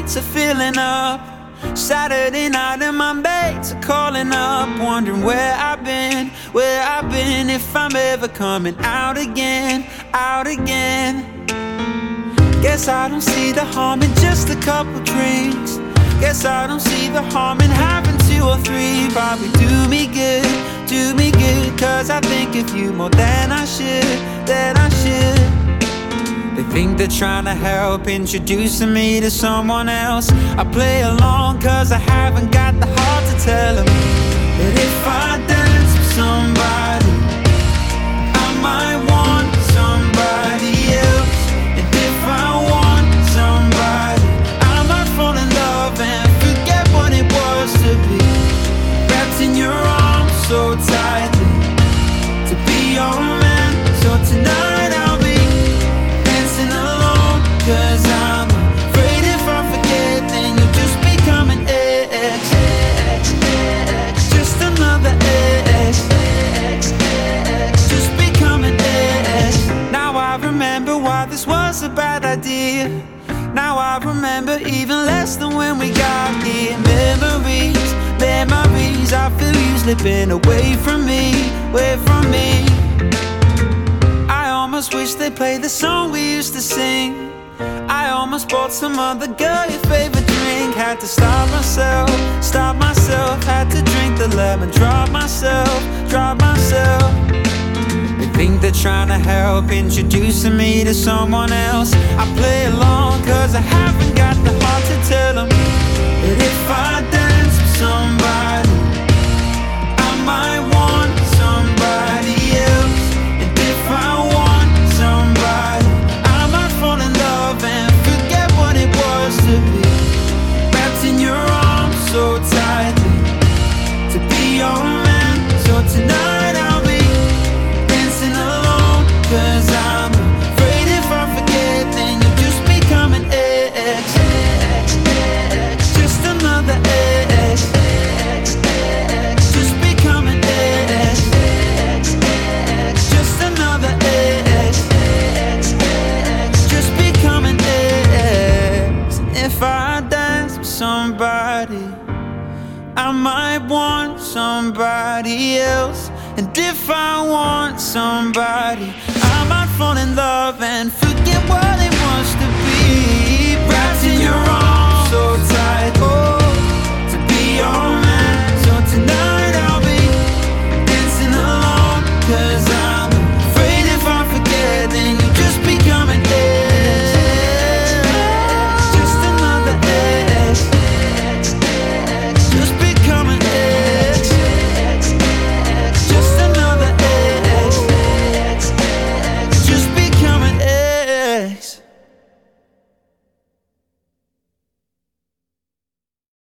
nights are filling up. Saturday night and my mates are calling up, wondering where I've been, if I'm ever coming out again, out again. Guess I don't see the harm in just a couple drinks. Guess I don't see the harm in having 2 or 3. Probably do me good, cause I think of you more than I should, They think they're trying to help, introducing me to someone else. I play along cause I haven't got the heart to tell them that if I dance with somebody, I might want somebody else. And if I want somebody, I might fall in love and forget what it was to be wrapped in your arms so tightly, to be your man. So tonight I'll be dancing alone, cause I'm afraid if I forget, then you'll just become an ex. Just another ex. Just become an ex. Now I remember why this was a bad idea. Now I remember even less than when we got here. Memories, I feel you slipping away from me, I almost wish they played the song we used to sing. I almost bought some other girl your favorite drink. Had to stop myself, had to drink the lemon, drop myself. They think they're trying to help, introducing me to someone else. I play along cause I haven't got the heart to tell them that if I dance with somebody, I might want somebody else. And if I want somebody, I might fall in love and forget what it was to be wrapped in your arms so tightly, to be your man. So tonight I'll be dancing alone, cause I'm afraid if I forget, then you'll just become an ex. Just another ex. Just become an ex. Just another ex. Just become an ex. And if I dance with somebody, I might want somebody else. And if I want somebody, I might fall in love and forget what it